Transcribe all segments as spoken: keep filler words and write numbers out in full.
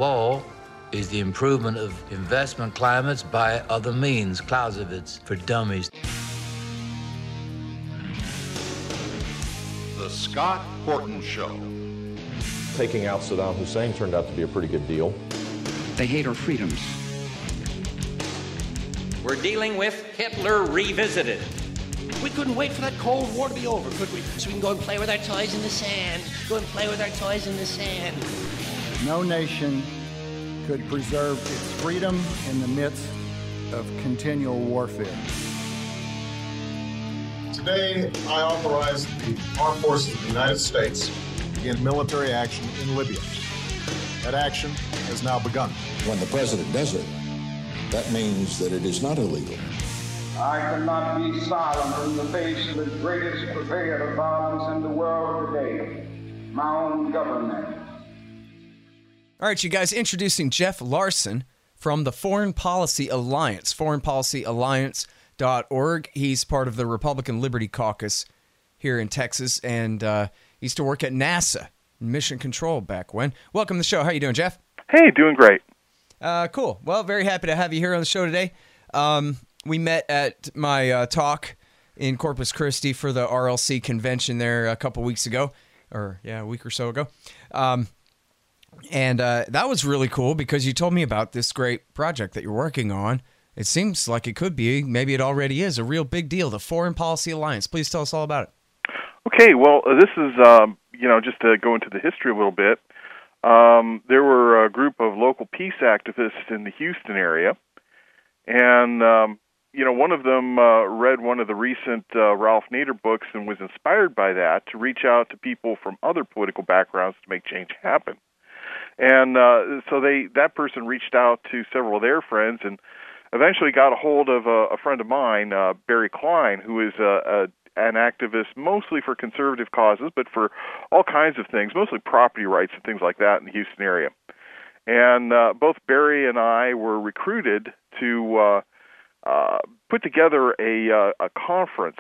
war is the improvement of investment climates by other means, Clausewitz for dummies. The Scott Horton Show. Taking out Saddam Hussein turned out to be a pretty good deal. They hate our freedoms. We're dealing with Hitler revisited. We couldn't wait for that Cold War to be over, could we? So we can go and play with our toys in the sand. Go and play with our toys in the sand. No nation could preserve its freedom in the midst of continual warfare. Today, I authorize the Armed Forces of the United States to begin military action in Libya. That action has now begun. When the president does it, that means that it is not illegal. I cannot be silent in the face of the greatest purveyor of violence in the world today, my own government. All right, you guys, introducing Jeff Larson from the Foreign Policy Alliance, foreign policy alliance dot org. He's part of the Republican Liberty Caucus here in Texas, and uh, used to work at NASA, Mission Control back when. Welcome to the show. How you doing, Jeff? Hey, doing great. Uh, cool. Well, very happy to have you here on the show today. Um, we met at my uh, talk in Corpus Christi for the R L C convention there a couple weeks ago, or yeah, a week or so ago. Um, and uh, that was really cool because you told me about this great project that you're working on. It seems like it could be, maybe it already is, a real big deal, the Foreign Policy Alliance. Please tell us all about it. Okay, well, this is, um, you know, just to go into the history a little bit. Um, there were a group of local peace activists in the Houston area, and, um, you know, one of them uh, read one of the recent uh, Ralph Nader books and was inspired by that to reach out to people from other political backgrounds to make change happen. And uh, so they that person reached out to several of their friends and eventually got a hold of a, a friend of mine, uh, Barry Klein, who is a, a an activist mostly for conservative causes, but for all kinds of things, mostly property rights and things like that in the Houston area. And uh, both Barry and I were recruited to uh, uh, put together a, uh, a conference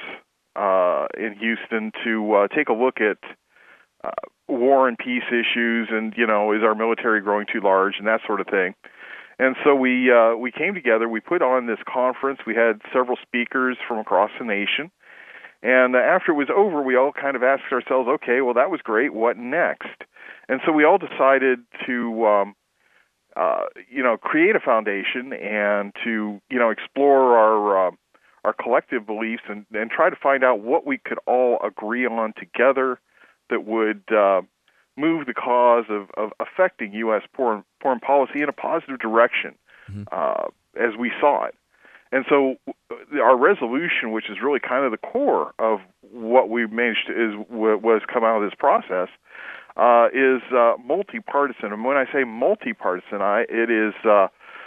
uh, in Houston to uh, take a look at uh, war and peace issues and, you know, is our military growing too large and that sort of thing. And so we uh, we came together, we put on this conference, we had several speakers from across the nation, and after it was over, we all kind of asked ourselves, okay, well, that was great, what next? And so we all decided to, um, uh, you know, create a foundation and to, you know, explore our uh, our collective beliefs and, and try to find out what we could all agree on together that would uh, move the cause of, of affecting U S foreign, foreign policy in a positive direction, mm-hmm. uh, as we saw it. And so our resolution, which is really kind of the core of what we've managed to, is was come out of this process, uh, is uh, multi-partisan. And when I say multi-partisan, I, it is uh,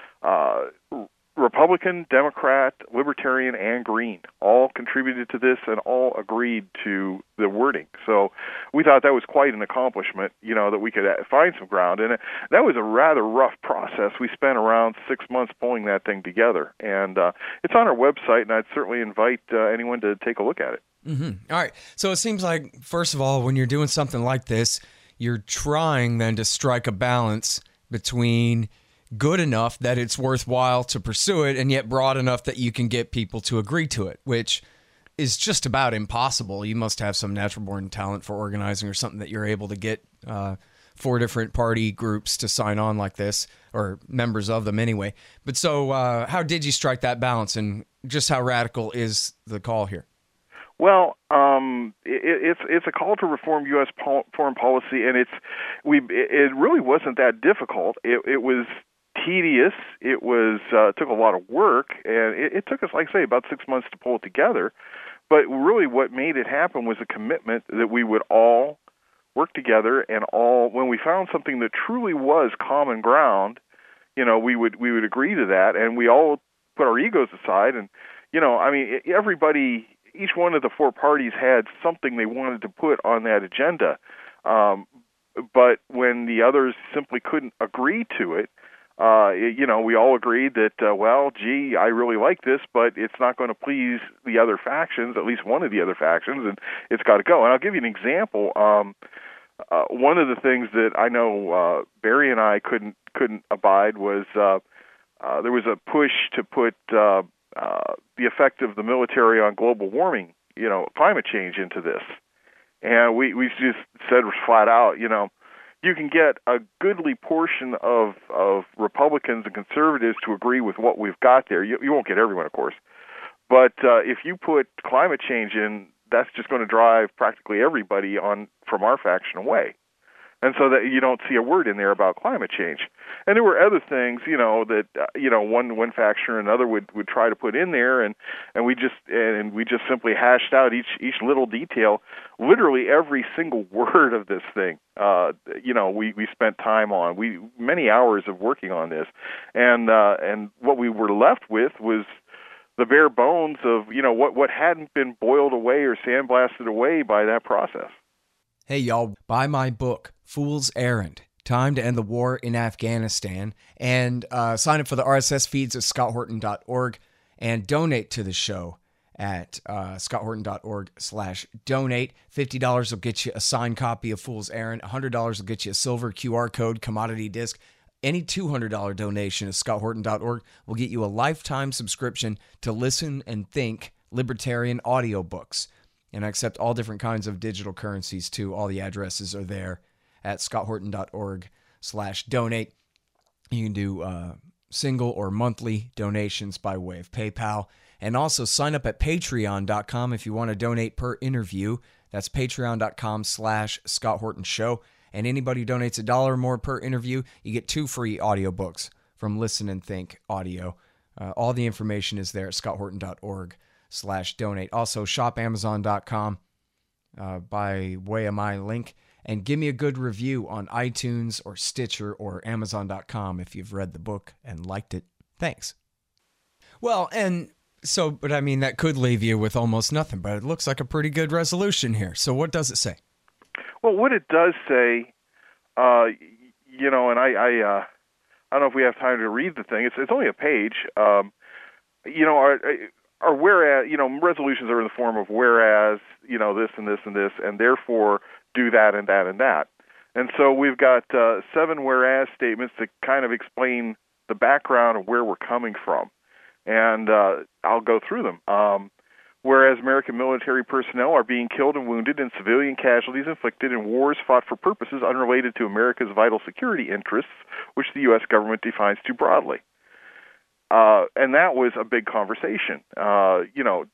uh, Republican, Democrat, Libertarian, and Green all contributed to this and all agreed to the wording. So we thought that was quite an accomplishment, you know, that we could find some ground. And that was a rather rough process. We spent around six months pulling that thing together. And uh, it's on our website, and I'd certainly invite uh, anyone to take a look at it. Mm-hmm. All right. So it seems like, first of all, when you're doing something like this, you're trying then to strike a balance between good enough that it's worthwhile to pursue it and yet broad enough that you can get people to agree to it, which is just about impossible. You must have some natural-born talent for organizing or something that you're able to get uh, four different party groups to sign on like this, or members of them anyway. But so uh, how did you strike that balance, and just how radical is the call here? Well, um, it, it's it's a call to reform U S po- foreign policy, and it's we it really wasn't that difficult. It, it was tedious. It was uh, took a lot of work, and it, it took us, like I say, about six months to pull it together. But really, what made it happen was a commitment that we would all work together, and all when we found something that truly was common ground, you know, we would we would agree to that, and we all put our egos aside. And you know, I mean, everybody. Each one of the four parties had something they wanted to put on that agenda. Um, but when the others simply couldn't agree to it, uh, it you know, we all agreed that, uh, well, gee, I really like this, but it's not going to please the other factions, at least one of the other factions, and it's got to go. And I'll give you an example. Um, uh, one of the things that I know uh, Barry and I couldn't couldn't abide was uh, uh, there was a push to put uh, uh, the effect of the military on global warming, you know, climate change into this. And we, we just said flat out, you know, you can get a goodly portion of, of Republicans and conservatives to agree with what we've got there. You, you won't get everyone, of course. But uh, if you put climate change in, that's just going to drive practically everybody on from our faction away. And so that you don't see a word in there about climate change. And there were other things, you know, that uh, you know one one faction or another would, would try to put in there, and, and we just and we just simply hashed out each each little detail, literally every single word of this thing. Uh, you know, we, we spent time on we many hours of working on this, and uh, and what we were left with was the bare bones of you know what what hadn't been boiled away or sandblasted away by that process. Hey, y'all, buy my book, Fool's Errand, Time to End the War in Afghanistan, and uh, sign up for the R S S feeds at scott horton dot org and donate to the show at uh, scott horton dot org slash donate. fifty dollars will get you a signed copy of Fool's Errand. one hundred dollars will get you a silver Q R code commodity disc. Any two hundred dollars donation at scott horton dot org will get you a lifetime subscription to Listen and Think Libertarian audiobooks. And I accept all different kinds of digital currencies, too. All the addresses are there at scott horton dot org slash donate. You can do uh, single or monthly donations by way of PayPal. And also sign up at patreon dot com if you want to donate per interview. That's patreon dot com slash Scott Horton Show. And anybody who donates a dollar or more per interview, you get two free audiobooks from Listen and Think Audio. Uh, all the information is there at scott horton dot org slash donate. Also, shop amazon dot com uh, by way of my link. And give me a good review on iTunes or Stitcher or amazon dot com if you've read the book and liked it. Thanks. Well, and so, but I mean, that could leave you with almost nothing, but it looks like a pretty good resolution here. So what does it say? Well, what it does say, uh, you know, and I, I, uh, I don't know if we have time to read the thing. It's it's only a page. Um, you know, our, our whereas, you know, resolutions are in the form of whereas, you know, this and this and this, and therefore do that and that and that. And so we've got uh, seven whereas statements that kind of explain the background of where we're coming from. And uh, I'll go through them. Um, whereas American military personnel are being killed and wounded and civilian casualties inflicted in wars fought for purposes unrelated to America's vital security interests, which the U S government defines too broadly. Uh, and that was a big conversation. Uh, you know,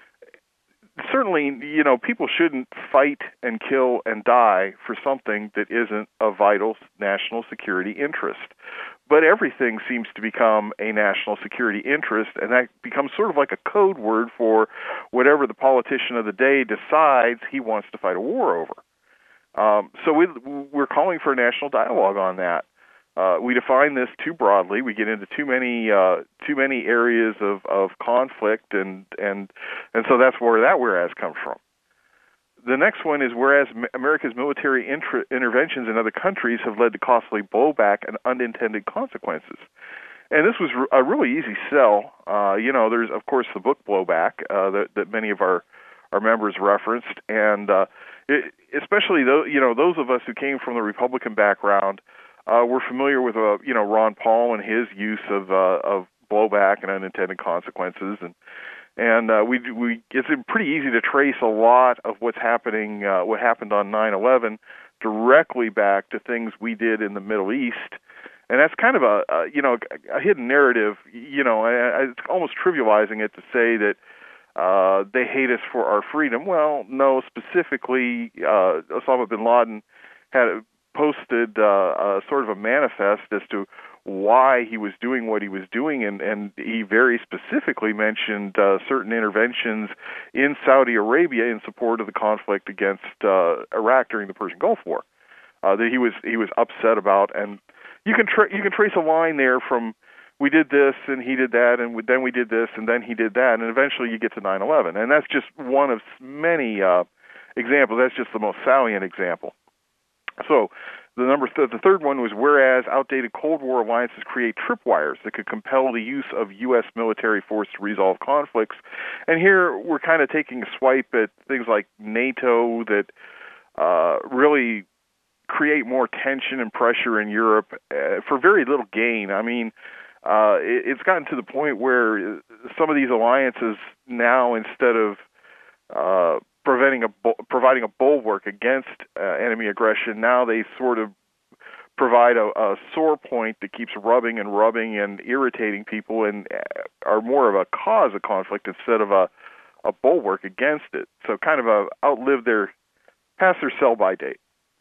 certainly, you know, people shouldn't fight and kill and die for something that isn't a vital national security interest. But everything seems to become a national security interest, and that becomes sort of like a code word for whatever the politician of the day decides he wants to fight a war over. Um, so we, we're calling for a national dialogue on that. Uh, we define this too broadly. We get into too many uh, too many areas of, of conflict, and, and and so that's where that whereas comes from. The next one is whereas America's military inter- interventions in other countries have led to costly blowback and unintended consequences. And this was a really easy sell. Uh, you know, there's, of course, the book Blowback uh, that, that many of our, our members referenced. And uh, it, especially, those, you know, those of us who came from the Republican background uh, were familiar with, uh, you know, Ron Paul and his use of, uh, of blowback and unintended consequences. And And uh, we we it's pretty easy to trace a lot of what's happening, uh, what happened on nine eleven, directly back to things we did in the Middle East, and that's kind of a, a you know a hidden narrative. You know, it's almost trivializing it to say that uh, they hate us for our freedom. Well, no, specifically, uh, Osama bin Laden had posted uh, a sort of a manifest as to why he was doing what he was doing, and, and he very specifically mentioned uh, certain interventions in Saudi Arabia in support of the conflict against uh, Iraq during the Persian Gulf War uh, that he was he was upset about. And you can tra- you can trace a line there from we did this and he did that, and we, then we did this and then he did that, and eventually you get to nine eleven. And that's just one of many uh, examples. That's just the most salient example. So the number th- the third one was whereas outdated Cold War alliances create tripwires that could compel the use of U S military force to resolve conflicts. And here we're kind of taking a swipe at things like NATO that uh, really create more tension and pressure in Europe uh, for very little gain. I mean, uh, it, it's gotten to the point where some of these alliances now, instead of uh, preventing a providing a bulwark against uh, enemy aggression, now they sort of provide a, a sore point that keeps rubbing and rubbing and irritating people, and are more of a cause of conflict instead of a, a bulwark against it. So kind of a outlive their, past their sell-by date.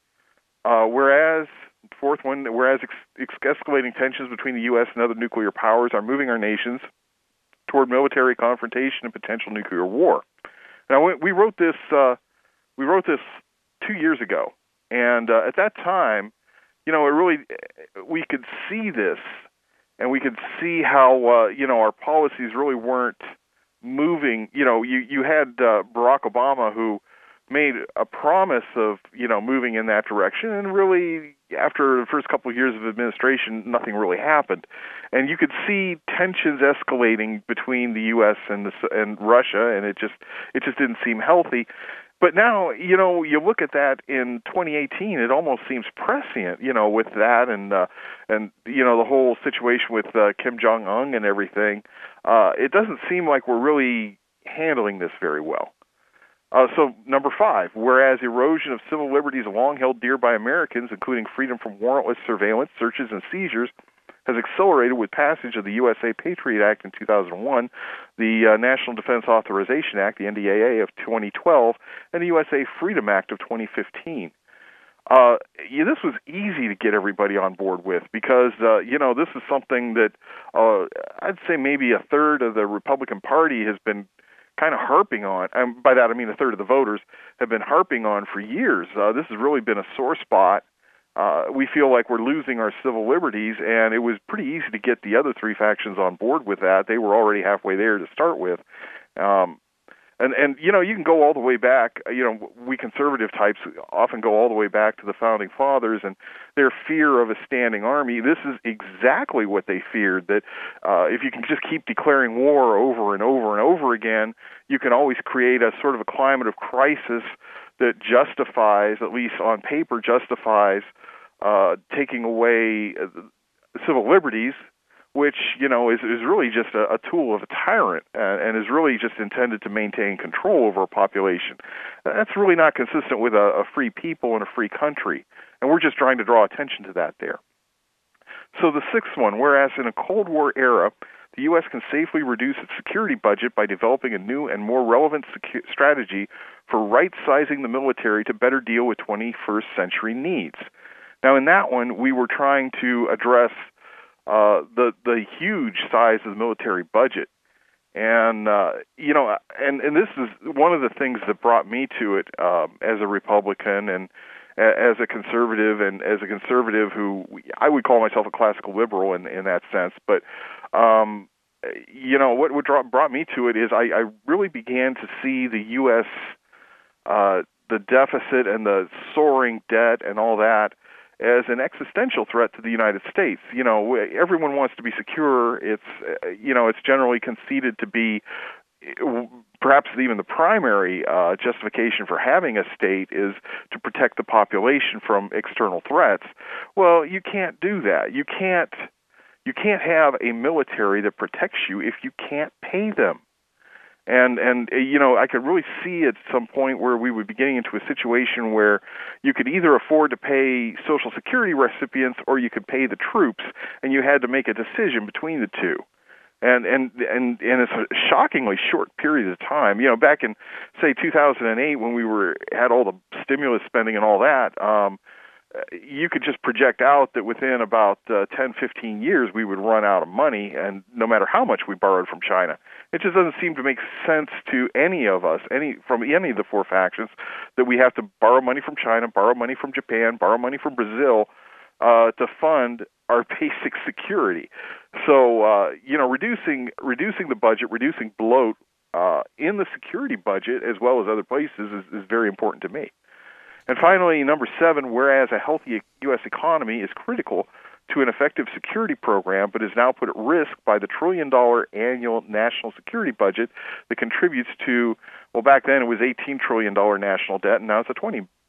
Uh, whereas, fourth one, whereas ex- escalating tensions between the U S and other nuclear powers are moving our nations toward military confrontation and potential nuclear war. Now, we, we wrote this, uh, we wrote this two years ago, and uh, at that time, you know, it really, we could see this, and we could see how, uh, you know, our policies really weren't moving. You know, you, you had uh, Barack Obama, who made a promise of, you know, moving in that direction, and really, after the first couple of years of administration, nothing really happened. And you could see tensions escalating between the U S and the, and Russia, and it just it just didn't seem healthy. But now, you know, you look at that in twenty eighteen, it almost seems prescient, you know, with that and, uh, and you know, the whole situation with uh, Kim Jong-un and everything. Uh, it doesn't seem like we're really handling this very well. Uh, so, number five, whereas erosion of civil liberties long held dear by Americans, including freedom from warrantless surveillance, searches, and seizures, has accelerated with passage of the U S A Patriot Act in two thousand one, the uh, National Defense Authorization Act, the N D A A, of twenty twelve, and the U S A Freedom Act of twenty fifteen. Uh, yeah, this was easy to get everybody on board with because, uh, you know, this is something that uh, I'd say maybe a third of the Republican Party has been kind of harping on. And by that I mean a third of the voters have been harping on for years. Uh, this has really been a sore spot. Uh, we feel like we're losing our civil liberties, and it was pretty easy to get the other three factions on board with that. They were already halfway there to start with. Um, and, and, you know, you can go all the way back. You know, we conservative types often go all the way back to the Founding Fathers and their fear of a standing army. This is exactly what they feared, that uh, if you can just keep declaring war over and over and over again, you can always create a sort of a climate of crisis that justifies, at least on paper, justifies uh, taking away uh, civil liberties, which, you know, is, is really just a, a tool of a tyrant and, and is really just intended to maintain control over a population. That's really not consistent with a, a free people and a free country, and we're just trying to draw attention to that there. So the sixth one, whereas in a Cold War era, the U S can safely reduce its security budget by developing a new and more relevant secu- strategy for right-sizing the military to better deal with twenty-first century needs. Now, in that one, we were trying to address uh, the the huge size of the military budget, and uh, you know, and and this is one of the things that brought me to it um, as a Republican and as a conservative, and as a conservative who I would call myself a classical liberal in in that sense, but. Um, you know, what, what brought me to it is I, I really began to see the U S, uh, the deficit and the soaring debt and all that as an existential threat to the United States. You know, everyone wants to be secure. It's, you know, it's generally conceded to be perhaps even the primary uh, justification for having a state is to protect the population from external threats. Well, you can't do that. You can't You can't have a military that protects you if you can't pay them. And, and you know, I could really see at some point where we would be getting into a situation where you could either afford to pay Social Security recipients or you could pay the troops, and you had to make a decision between the two. And, and, and, and it's a shockingly short period of time. You know, back in, say, two thousand eight when we were had all the stimulus spending and all that, um, you could just project out that within about uh, ten, fifteen years we would run out of money, and no matter how much we borrowed from China. It just doesn't seem to make sense to any of us, any from any of the four factions, that we have to borrow money from China, borrow money from Japan, borrow money from Brazil uh, to fund our basic security. So, uh, you know, reducing reducing the budget, reducing bloat uh, in the security budget as well as other places is, is very important to me. And finally, number seven, whereas a healthy U S economy is critical to an effective security program, but is now put at risk by the trillion-dollar annual national security budget that contributes to, well, back then it was eighteen trillion dollars national debt, and now it's a twenty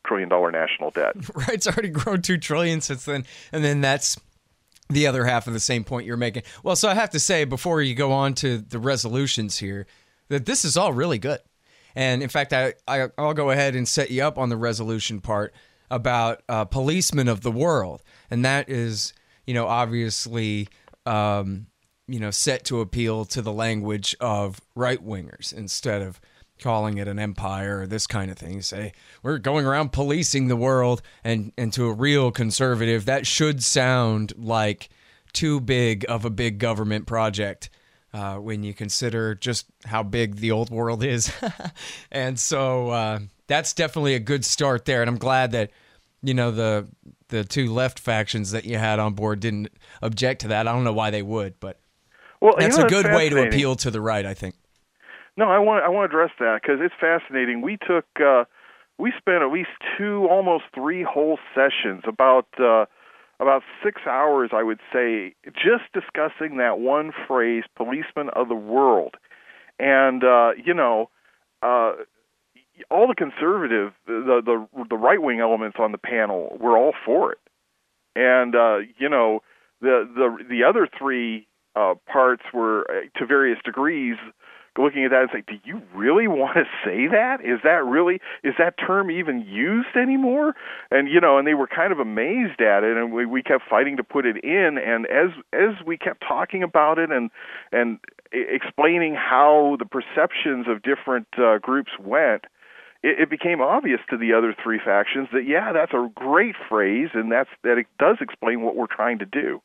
trillion dollar national debt. Right, it's already grown two trillion since then, and then that's the other half of the same point you're making. Well, so I have to say before you go on to the resolutions here, that this is all really good. And in fact, I, I I'll go ahead and set you up on the resolution part about uh, policemen of the world, and that is, you know, obviously, um, you know, set to appeal to the language of right wingers instead of calling it an empire or this kind of thing. You say, we're going around policing the world, and, and to a real conservative, that should sound like too big of a big government project uh, when you consider just how big the old world is. And so uh, that's definitely a good start there. And I'm glad that, you know, the the two left factions that you had on board didn't object to that. I don't know why they would, but well, that's you know, a good way to fascinating. appeal to the right, I think. No, I want I want to address that because it's fascinating. We took uh, we spent at least two, almost three whole sessions, about uh, about six hours, I would say, just discussing that one phrase, "policemen of the world," and uh, you know, uh, all the conservative, the the the right wing elements on the panel were all for it, and uh, you know, the the the other three uh, parts were uh, to various degrees looking at that and saying, do you really want to say that? Is that really, is that term even used anymore? And, you know, and they were kind of amazed at it, and we, we kept fighting to put it in, and as as we kept talking about it and and explaining how the perceptions of different uh, groups went, it, it became obvious to the other three factions that, yeah, that's a great phrase, and that's that it does explain what we're trying to do.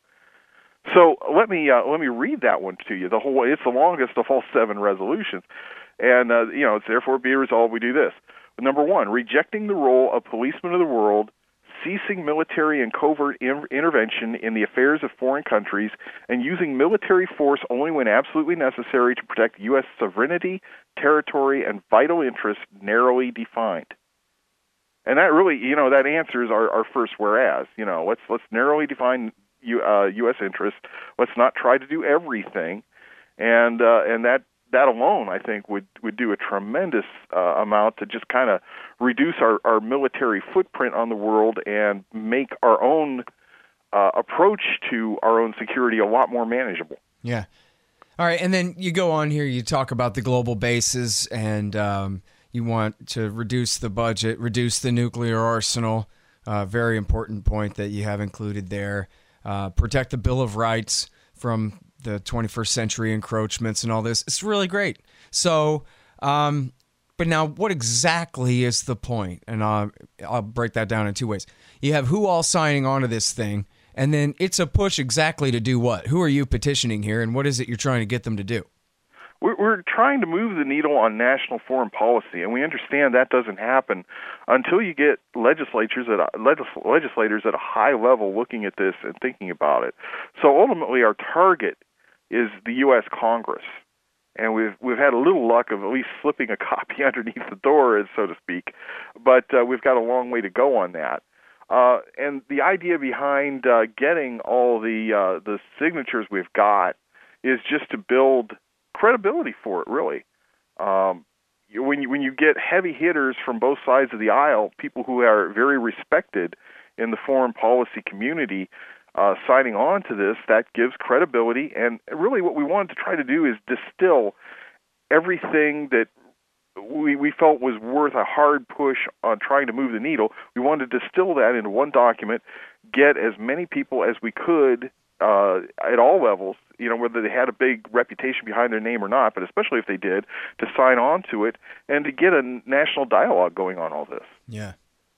So let me uh, let me read that one to you. The whole it's the longest of all seven resolutions, and uh, you know it's therefore be resolved. We do this. Number one, rejecting the role of policemen of the world, ceasing military and covert in- intervention in the affairs of foreign countries, and using military force only when absolutely necessary to protect U S sovereignty, territory, and vital interests narrowly defined. And that really, you know, that answers our, our first whereas. You know, let's let's narrowly define U, uh, U S interests. Let's not try to do everything, and uh, and that that alone, I think, would, would do a tremendous uh, amount to just kind of reduce our, our military footprint on the world and make our own uh, approach to our own security a lot more manageable. Yeah. All right, and then you go on here, you talk about the global bases, and um, you want to reduce the budget, reduce the nuclear arsenal. Uh, very important point that you have included there. Uh, protect the Bill of Rights from the twenty-first century encroachments and all this. It's really great. So, um, but now what exactly is the point? And I'll, I'll break that down in two ways. You have who all signing on to this thing, and then it's a push exactly to do what? Who are you petitioning here, and what is it you're trying to get them to do? We're, we're trying to move the needle on national foreign policy, and we understand that doesn't happen until you get legislatures at a, legis- legislators at a high level looking at this and thinking about it. So ultimately, our target is the U S Congress, and we've we've had a little luck of at least slipping a copy underneath the door, so to speak, but uh, we've got a long way to go on that. Uh, and the idea behind uh, getting all the uh, the signatures we've got is just to build credibility for it, really. Um, you, when you when you get heavy hitters from both sides of the aisle, people who are very respected in the foreign policy community, uh, signing on to this, that gives credibility. And really, what we wanted to try to do is distill everything that we we felt was worth a hard push on trying to move the needle. We wanted to distill that into one document, get as many people as we could uh, at all levels, you know, whether they had a big reputation behind their name or not, but especially if they did, to sign on to it and to get a national dialogue going on all this. Yeah.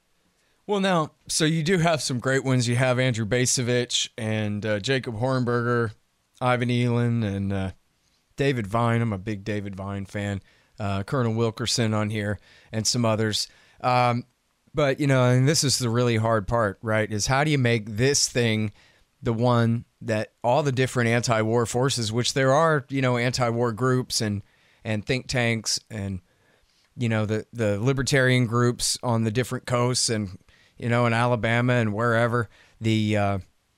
Well, now, so you do have some great ones. You have Andrew Bacevich and uh, Jacob Hornberger, Ivan Elan, and uh, David Vine. I'm a big David Vine fan. Uh, Colonel Wilkerson on here, and some others. Um, but, you know, and this is the really hard part, right, is how do you make this thing the one that all the different anti-war forces, which there are, you know, anti-war groups and, and think tanks and, you know, the, the libertarian groups on the different coasts and, you know, in Alabama and wherever, the uh,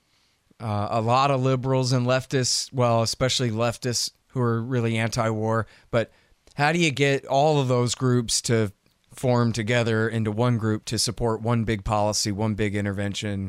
uh, a lot of liberals and leftists, well, especially leftists who are really anti-war, but how do you get all of those groups to form together into one group to support one big policy, one big intervention,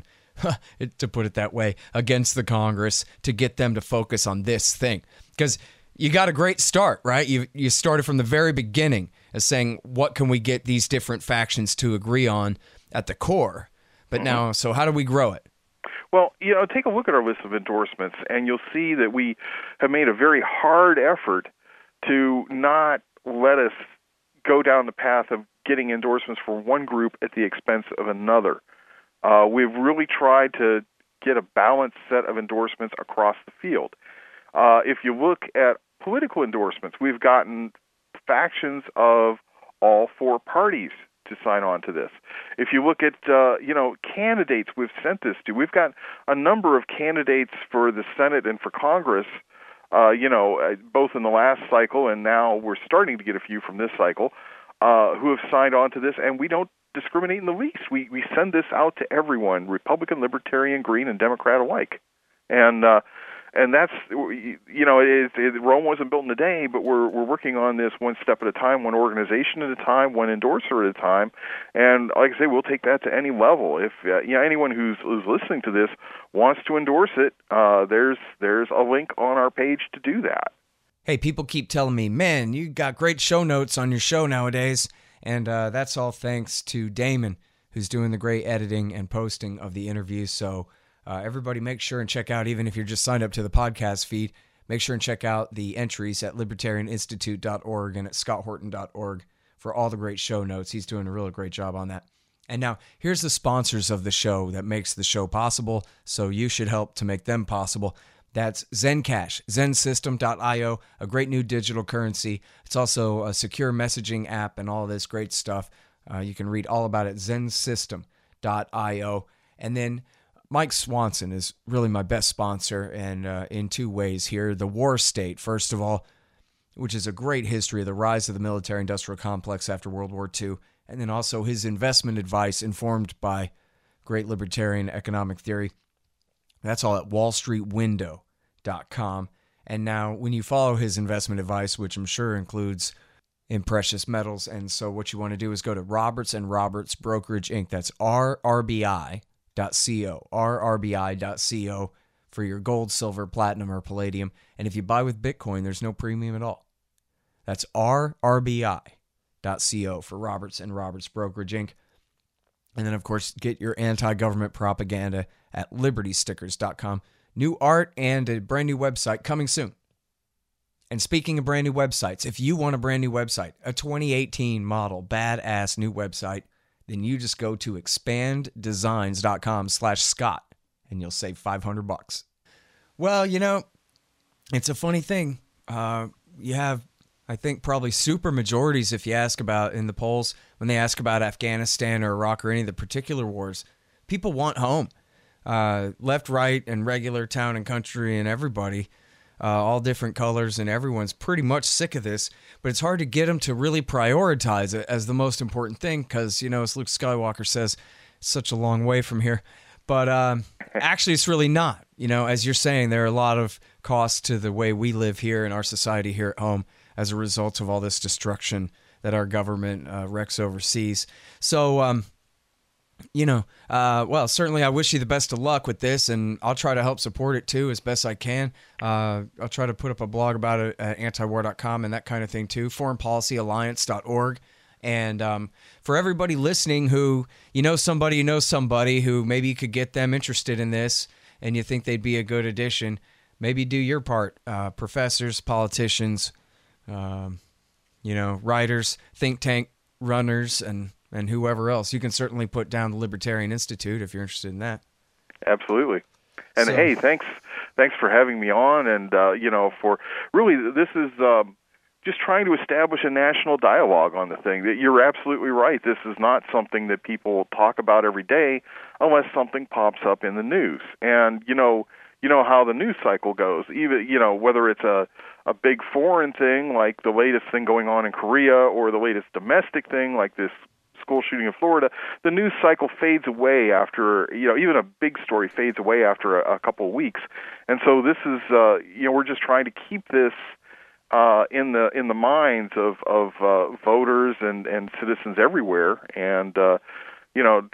to put it that way, against the Congress to get them to focus on this thing. Because you got a great start, right? You you started from the very beginning as saying, what can we get these different factions to agree on at the core? But mm-hmm. now, so how do we grow it? Well, you know, take a look at our list of endorsements, and you'll see that we have made a very hard effort to not let us go down the path of getting endorsements for one group at the expense of another. Uh, we've really tried to get a balanced set of endorsements across the field. Uh, if you look at political endorsements, we've gotten factions of all four parties to sign on to this. If you look at, uh, you know, candidates we've sent this to, we've got a number of candidates for the Senate and for Congress, uh, you know, both in the last cycle and now we're starting to get a few from this cycle, uh, who have signed on to this, and we don't discriminate in the least. We we send this out to everyone, Republican, Libertarian, Green, and Democrat alike. And uh, and that's, you know, it, it, Rome wasn't built in a day, but we're we're working on this one step at a time, one organization at a time, one endorser at a time. And like I say, we'll take that to any level. If uh, you know, anyone who's, who's listening to this wants to endorse it, uh, there's there's a link on our page to do that. Hey, people keep telling me, man, you got great show notes on your show nowadays. And uh, that's all thanks to Damon, who's doing the great editing and posting of the interviews. So uh, everybody make sure and check out, even if you're just signed up to the podcast feed, make sure and check out the entries at libertarian institute dot org and at scott horton dot org for all the great show notes. He's doing a really great job on that. And now here's the sponsors of the show that makes the show possible, so you should help to make them possible. That's Zencash, zen system dot io, a great new digital currency. It's also a secure messaging app and all this great stuff. Uh, you can read all about it, zen system dot io. And then Mike Swanson is really my best sponsor, and uh, in two ways here. The War State, first of all, which is a great history of the rise of the military-industrial complex after World War Two, and then also his investment advice informed by great libertarian economic theory. That's all at wall street window dot com. And now when you follow his investment advice, which I'm sure includes in precious metals, and so what you want to do is go to Roberts and Roberts Brokerage Incorporated. That's R R B I dot co, R R B I dot co for your gold, silver, platinum, or palladium. And if you buy with Bitcoin, there's no premium at all. That's R R B I dot co for Roberts and Roberts Brokerage Incorporated. And then, of course, get your anti-government propaganda at liberty stickers dot com. New art and a brand new website coming soon. And speaking of brand new websites, if you want a brand new website, a twenty eighteen model, badass new website, then you just go to expand designs dot com slash Scott and you'll save five hundred bucks. Well, you know, it's a funny thing. Uh, you have, I think, probably super majorities if you ask about in the polls, when they ask about Afghanistan or Iraq or any of the particular wars, people want home. Uh, left, right, and regular, town and country, and everybody, uh, all different colors, and everyone's pretty much sick of this. But it's hard to get them to really prioritize it as the most important thing because, you know, as Luke Skywalker says, it's such a long way from here. But uh, actually, it's really not. You know, as you're saying, there are a lot of costs to the way we live here in our society here at home as a result of all this destruction that our government uh, wrecks overseas. So, um, you know, uh, well, certainly I wish you the best of luck with this, and I'll try to help support it too as best I can. Uh, I'll try to put up a blog about it at anti war dot com and that kind of thing too, foreign policy alliance dot org. And um, for everybody listening who, you know somebody, you know somebody who maybe you could get them interested in this and you think they'd be a good addition, maybe do your part. Uh, professors, politicians, um, you know, writers, think tank runners, and and whoever else. You can certainly put down the Libertarian Institute if you're interested in that. Absolutely. And so, hey, thanks thanks for having me on, and, uh, you know, for really, this is um, just trying to establish a national dialogue on the thing. That you're absolutely right. This is not something that people talk about every day unless something pops up in the news. And, you know, you know how the news cycle goes. Even, you know, whether it's a, a big foreign thing like the latest thing going on in Korea or the latest domestic thing like this school shooting in Florida, the news cycle fades away after, you know, even a big story fades away after a, a couple of weeks. And so this is, uh, you know, we're just trying to keep this uh, in the in the minds of of uh, voters and, and citizens everywhere, and uh, you know.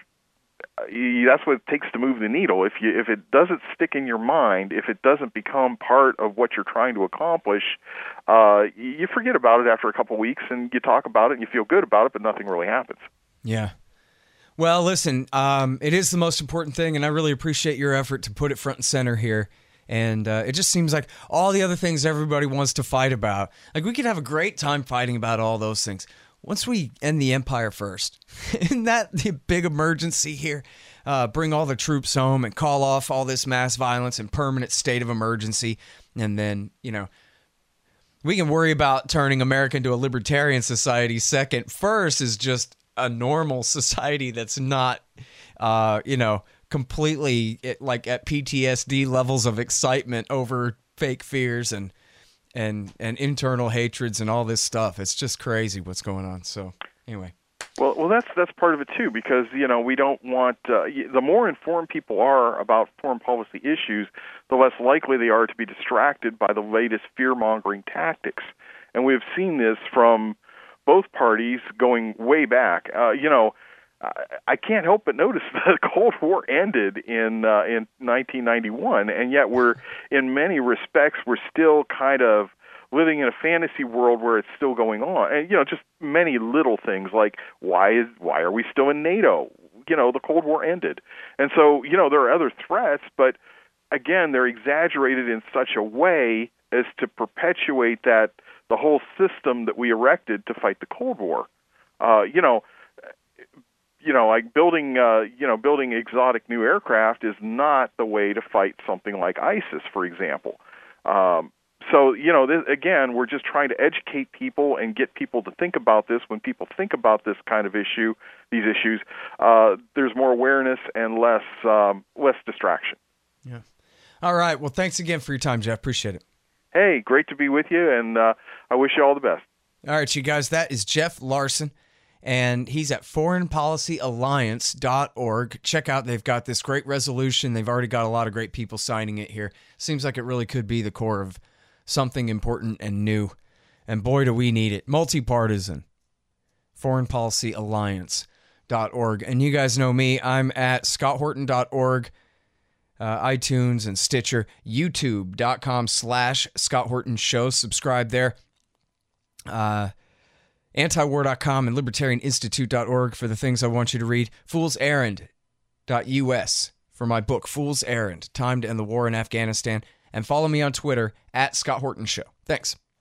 That's what it takes to move the needle. If you if it doesn't stick in your mind, if it doesn't become part of what you're trying to accomplish, uh, you forget about it after a couple of weeks, and you talk about it and you feel good about it, but nothing really happens. Yeah. Well, listen, um, it is the most important thing, and I really appreciate your effort to put it front and center here. And uh, it just seems like all the other things everybody wants to fight about, like we could have a great time fighting about all those things. Once we end the empire first, isn't that the big emergency here? Uh, bring all the troops home and call off all this mass violence and permanent state of emergency. And then, you know, we can worry about turning America into a libertarian society second. First is just a normal society that's not, uh, you know, completely like at P T S D levels of excitement over fake fears and and and internal hatreds and all this stuff. It's just crazy what's going on. So anyway. Well, well, that's that's part of it too, because you know we don't want uh, the more informed people are about foreign policy issues, the less likely they are to be distracted by the latest fear-mongering tactics, and we've seen this from both parties going way back. Uh, you know, I, I can't help but notice that the Cold War ended in uh, in nineteen ninety-one, and yet we're in many respects we're still kind of living in a fantasy world where it's still going on. And, you know, just many little things like why is why are we still in NATO? You know, the Cold War ended. And so, you know, there are other threats, but again, they're exaggerated in such a way as to perpetuate that the whole system that we erected to fight the Cold War. Uh, you know, you know, like building, uh, you know, building exotic new aircraft is not the way to fight something like ISIS, for example. Um, So, you know, this, again, we're just trying to educate people and get people to think about this. When people think about this kind of issue, these issues, uh, there's more awareness and less um, less distraction. Yeah. All right. Well, thanks again for your time, Jeff. Appreciate it. Hey, great to be with you, and uh, I wish you all the best. All right, you guys, that is Jeff Larson, and he's at foreign policy alliance dot org. Check out, they've got this great resolution. They've already got a lot of great people signing it here. Seems like it really could be the core of something important and new. And boy, do we need it. Multipartisan. foreign policy alliance dot org. And you guys know me. I'm at scott horton dot org, uh, iTunes and Stitcher, youtube.com slash Scott Horton Show. Subscribe there. Uh, antiwar dot com and libertarian institute dot org for the things I want you to read. fools errand dot U S for my book, Fool's Errand, Time to End the War in Afghanistan. And follow me on Twitter at Scott Horton Show. Thanks.